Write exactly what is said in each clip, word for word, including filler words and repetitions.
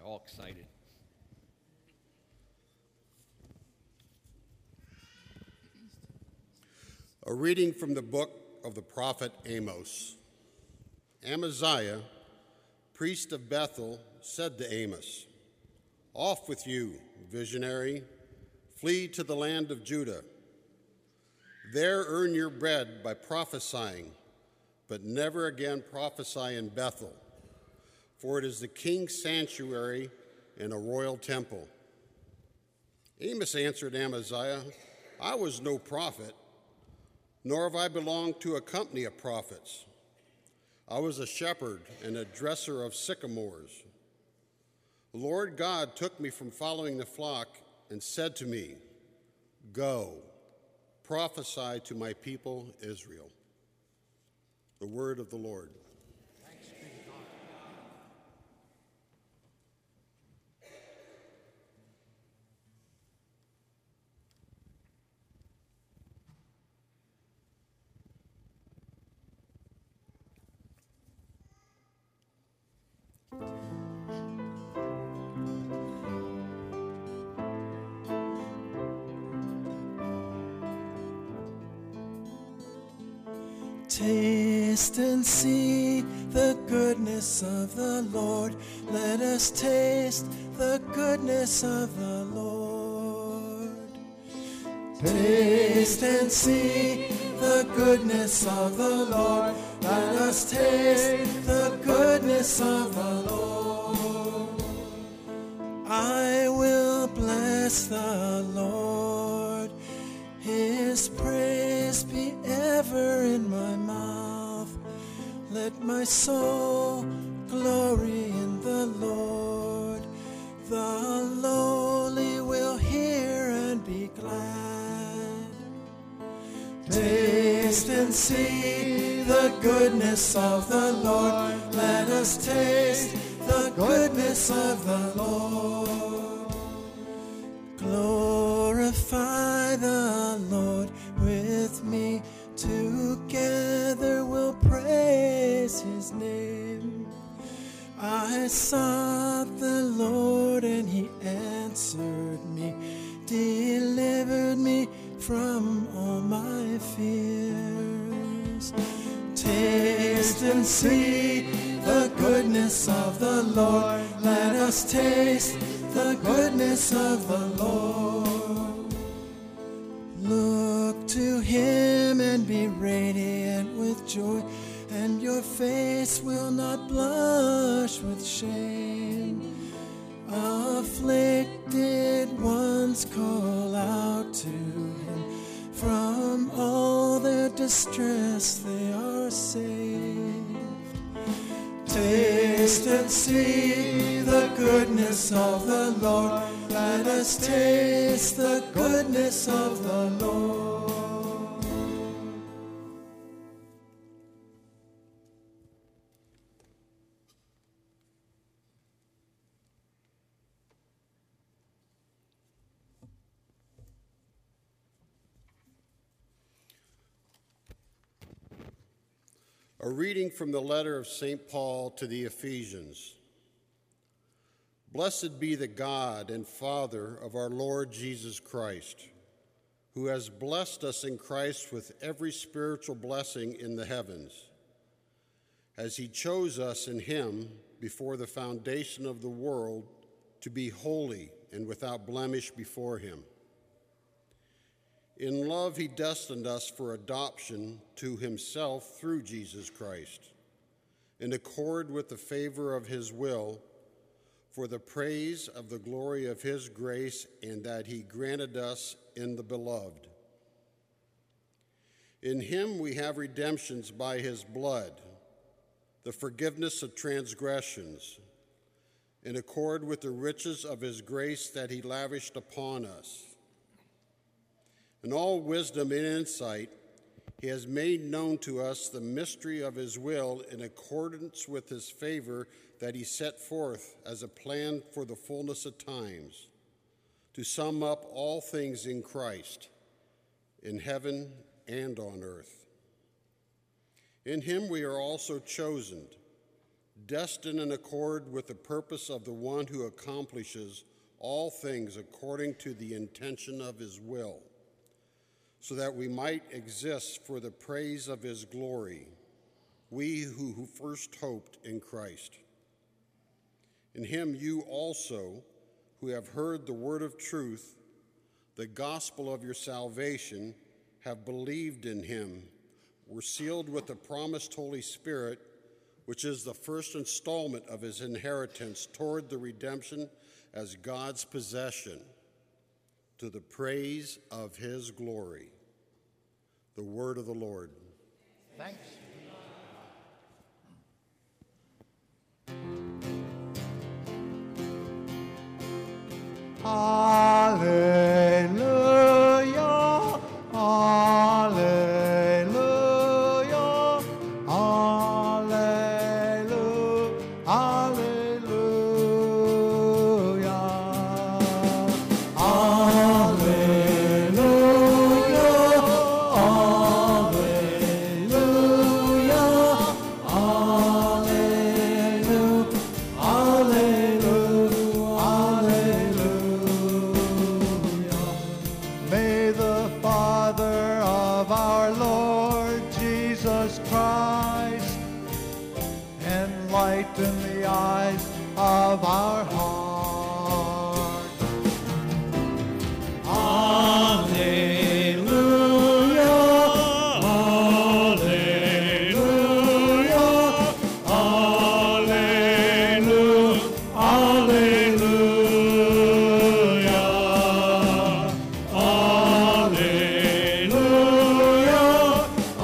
all excited. A reading from the book of the prophet Amos. Amaziah, priest of Bethel, said to Amos, "Off with you, visionary, flee to the land of Judah. There earn your bread by prophesying, but never again prophesy in Bethel, for it is the king's sanctuary and a royal temple." Amos answered Amaziah, "I was no prophet, nor have I belonged to a company of prophets. I was a shepherd and a dresser of sycamores. The Lord God took me from following the flock and said to me, 'Go, prophesy to my people Israel.'" The word of the Lord. Thanks be to God. Taste and see the goodness of the Lord. Let us taste the goodness of the Lord. Taste and see the goodness of the Lord. Let us taste the goodness of the Lord. I will bless the Lord. His praise be ever in my mouth. Let my soul glory in the Lord. The lowly will hear and be glad. Taste and see the goodness of the Lord. Let us taste the goodness of the Lord. Glorify the Lord with me. Together we'll praise his name. I sought the Lord and he answered me, delivered me from all my fears. Taste and see the goodness of the Lord. Let us taste the goodness of the Lord. Look to him and be radiant with joy, and your face will not blush with shame. Afflicted ones call out to him. From all their distress they are saved. Taste and see the goodness of the Lord. Let us taste the goodness of the Lord. A reading from the letter of Saint Paul to the Ephesians. Blessed be the God and Father of our Lord Jesus Christ, who has blessed us in Christ with every spiritual blessing in the heavens, as he chose us in him before the foundation of the world to be holy and without blemish before him. In love, he destined us for adoption to himself through Jesus Christ, in accord with the favor of his will, for the praise of the glory of his grace, and that he granted us in the beloved. In him we have redemptions by his blood, the forgiveness of transgressions, in accord with the riches of his grace that he lavished upon us. In all wisdom and insight, he has made known to us the mystery of his will in accordance with his favor that he set forth as a plan for the fullness of times, to sum up all things in Christ, in heaven and on earth. In him we are also chosen, destined in accord with the purpose of the one who accomplishes all things according to the intention of his will, so that we might exist for the praise of his glory, we who, who first hoped in Christ. In him you also, who have heard the word of truth, the gospel of your salvation, have believed in him, were sealed with the promised Holy Spirit, which is the first installment of his inheritance toward the redemption as God's possession, to the praise of his glory. The word of the Lord. Thanks. Hallelujah, hallelujah, hallelujah, hallelujah, May the Father of our Lord Jesus Christ enlighten the eyes of our heart. Hallelujah, hallelujah, hallelujah, hallelujah, hallelujah,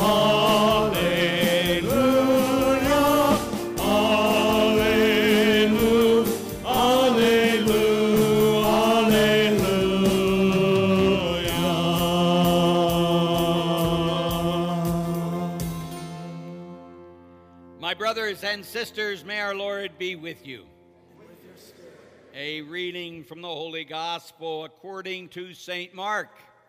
My brothers and sisters, may our Lord be with you. A reading from the Holy Gospel according to Saint Mark.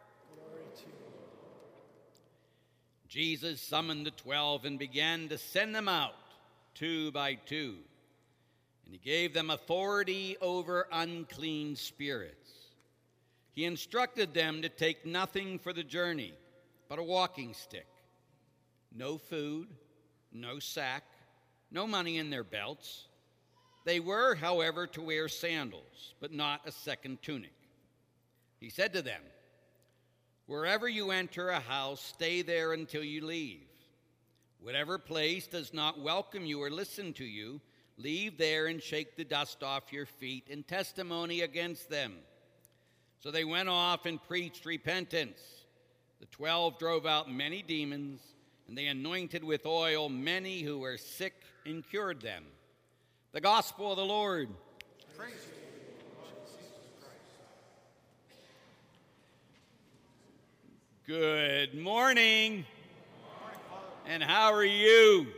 Jesus summoned the twelve and began to send them out two by two. And he gave them authority over unclean spirits. He instructed them to take nothing for the journey but a walking stick, no food, no sack, no money in their belts. They were, however, to wear sandals, but not a second tunic. He said to them, "Wherever you enter a house, stay there until you leave. Whatever place does not welcome you or listen to you, leave there and shake the dust off your feet in testimony against them." So they went off and preached repentance. The twelve drove out many demons, and they anointed with oil many who were sick and cured them. The gospel of the Lord. Praise you, Jesus Christ. Good morning. And how are you?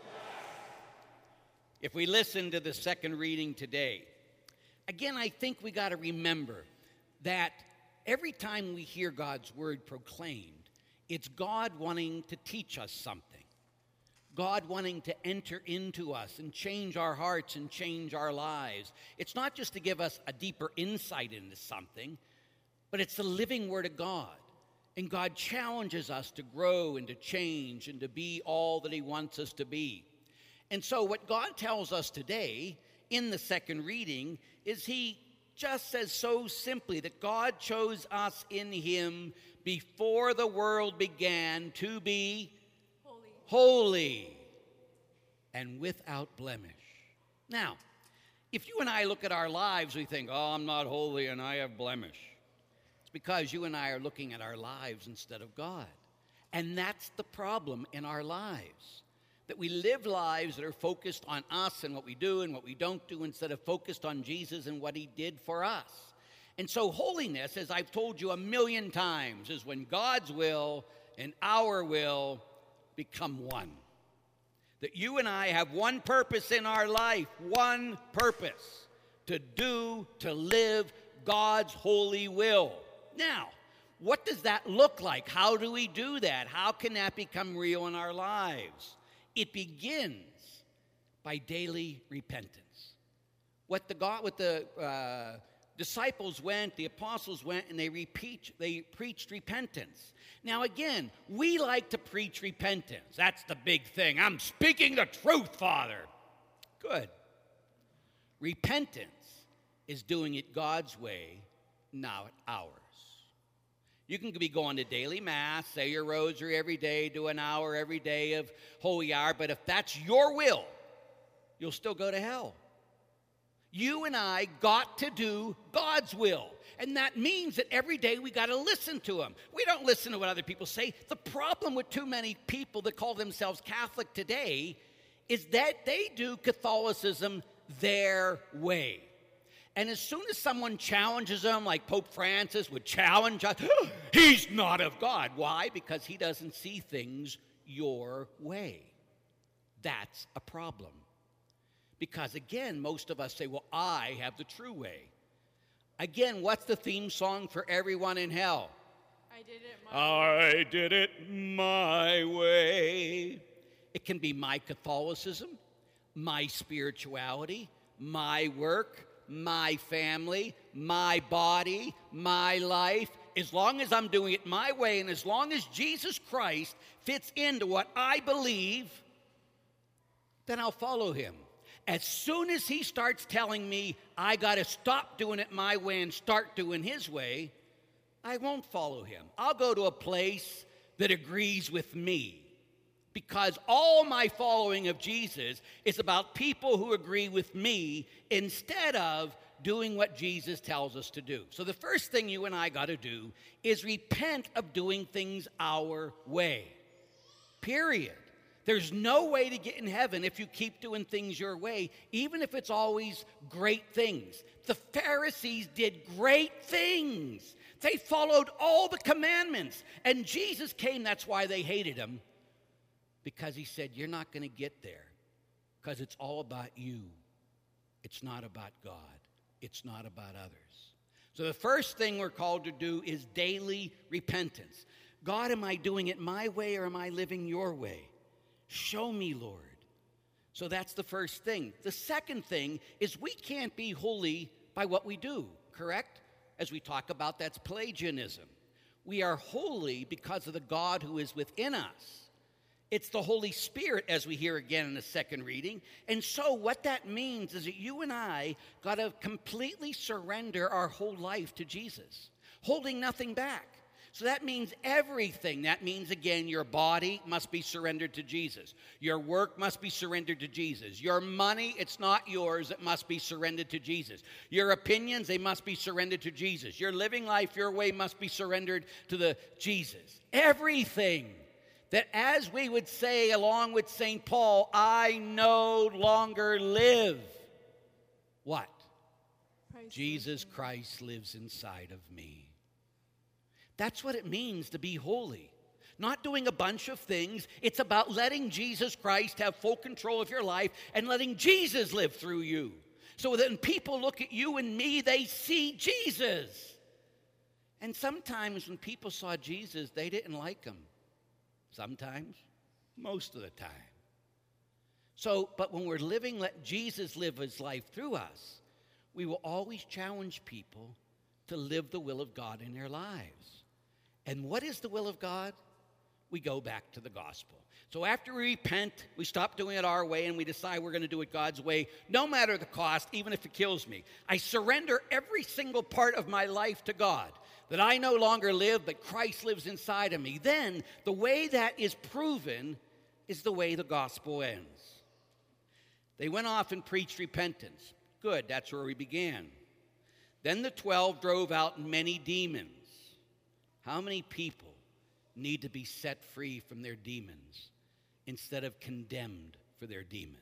If we listen to the second reading today, again, I think we got to remember that every time we hear God's word proclaimed, it's God wanting to teach us something. God wanting to enter into us and change our hearts and change our lives. It's not just to give us a deeper insight into something, but it's the living word of God. And God challenges us to grow and to change and to be all that he wants us to be. And so what God tells us today in the second reading is he just says so simply that God chose us in him before the world began to be holy, holy and without blemish. Now, if you and I look at our lives, we think, oh, I'm not holy and I have blemish. It's because you and I are looking at our lives instead of God. And that's the problem in our lives. That we live lives that are focused on us and what we do and what we don't do instead of focused on Jesus and what he did for us. And so holiness, as I've told you a million times, is when God's will and our will become one. That you and I have one purpose in our life, one purpose, to do, to live God's holy will. Now, what does that look like? How do we do that? How can that become real in our lives? It begins by daily repentance. What the God, what the uh, disciples went, the apostles went, and they repeat, they preached repentance. Now again, we like to preach repentance. That's the big thing. I'm speaking the truth, Father. Good. Repentance is doing it God's way, not ours. You can be going to daily mass, say your rosary every day, do an hour every day of holy hour, but if that's your will, you'll still go to hell. You and I got to do God's will. And that means that every day we got to listen to him. We don't listen to what other people say. The problem with too many people that call themselves Catholic today is that they do Catholicism their way. And as soon as someone challenges them, like Pope Francis would challenge us, he's not of God. Why? Because he doesn't see things your way. That's a problem. Because again, most of us say, well, I have the true way. Again, what's the theme song for everyone in hell? I did it my way. I did it my way. It can be my Catholicism, my spirituality, my work, my family, my body, my life. As long as I'm doing it my way and as long as Jesus Christ fits into what I believe, then I'll follow him. As soon as he starts telling me I got to stop doing it my way and start doing his way, I won't follow him. I'll go to a place that agrees with me. Because all my following of Jesus is about people who agree with me instead of doing what Jesus tells us to do. So the first thing you and I got to do is repent of doing things our way. Period. There's no way to get in heaven if you keep doing things your way, even if it's always great things. The Pharisees did great things. They followed all the commandments. And Jesus came, that's why they hated him. Because he said, you're not going to get there. Because it's all about you. It's not about God. It's not about others. So the first thing we're called to do is daily repentance. God, am I doing it my way or am I living your way? Show me, Lord. So that's the first thing. The second thing is we can't be holy by what we do, correct? As we talk about, that's Pelagianism. We are holy because of the God who is within us. It's the Holy Spirit, as we hear again in the second reading. And so what that means is that you and I got to completely surrender our whole life to Jesus, holding nothing back. So that means everything. That means, again, your body must be surrendered to Jesus. Your work must be surrendered to Jesus. Your money, it's not yours. It must be surrendered to Jesus. Your opinions, they must be surrendered to Jesus. Your living life, your way must be surrendered to the Jesus. Everything. That as we would say along with Saint Paul, I no longer live. What? Christ Jesus Christ lives inside of me. That's what it means to be holy. Not doing a bunch of things. It's about letting Jesus Christ have full control of your life and letting Jesus live through you. So that when people look at you and me, they see Jesus. And sometimes when people saw Jesus, they didn't like him. Sometimes, most of the time. So, but when we're living, let Jesus live his life through us, we will always challenge people to live the will of God in their lives. And what is the will of God? We go back to the gospel. So after we repent, we stop doing it our way and we decide we're going to do it God's way, no matter the cost, even if it kills me. I surrender every single part of my life to God, that I no longer live, but Christ lives inside of me. Then the way that is proven is the way the gospel ends. They went off and preached repentance. Good, that's where we began. Then the twelve drove out many demons. How many people need to be set free from their demons instead of condemned for their demons?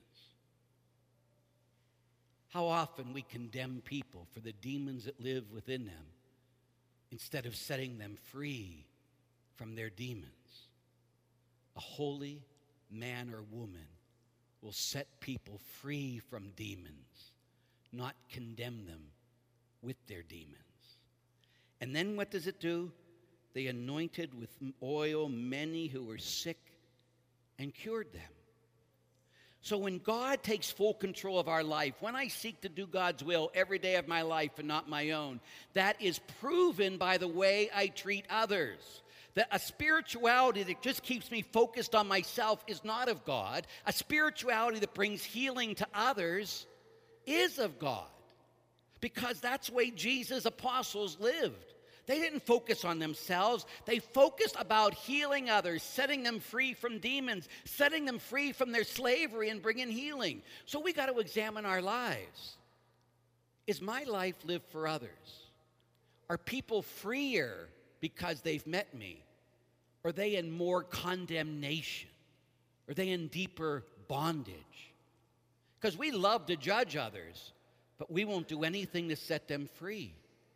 How often we condemn people for the demons that live within them instead of setting them free from their demons. A holy man or woman will set people free from demons, not condemn them with their demons. And then what does it do? They anointed with oil many who were sick and cured them. So when God takes full control of our life, when I seek to do God's will every day of my life and not my own, that is proven by the way I treat others. That a spirituality that just keeps me focused on myself is not of God. A spirituality that brings healing to others is of God. Because that's the way Jesus' apostles lived. They didn't focus on themselves. They focused about healing others, setting them free from demons, setting them free from their slavery and bringing healing. So we got to examine our lives. Is my life lived for others? Are people freer because they've met me? Or are they in more condemnation? Are they in deeper bondage? Because we love to judge others, but we won't do anything to set them free.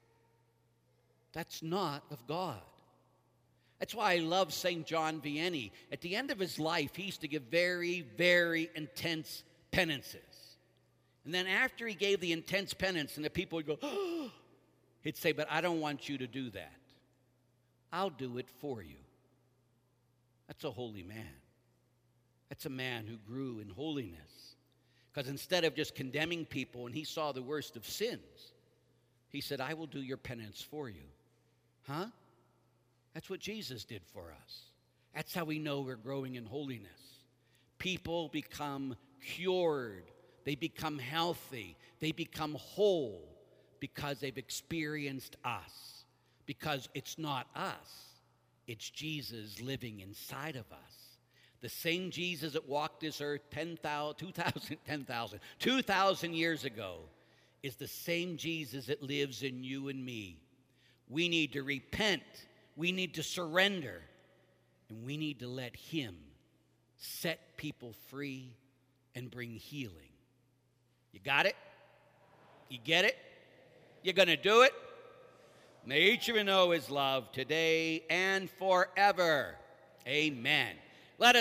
That's not of God. That's why I love Saint John Vianney. At the end of his life, he used to give very, very intense penances. And then after he gave the intense penance, and the people would go, oh, he'd say, but I don't want you to do that. I'll do it for you. That's a holy man. That's a man who grew in holiness. Because instead of just condemning people, and he saw the worst of sins, he said, I will do your penance for you. Huh? That's what Jesus did for us. That's how we know we're growing in holiness. People become cured. They become healthy. They become whole because they've experienced us. Because it's not us. It's Jesus living inside of us. The same Jesus that walked this earth ten thousand, two thousand, ten thousand, two thousand years ago is the same Jesus that lives in you and me. We need to repent. We need to surrender. And we need to let him set people free and bring healing. You got it? You get it? You're going to do it? May each of you know his love today and forever. Amen.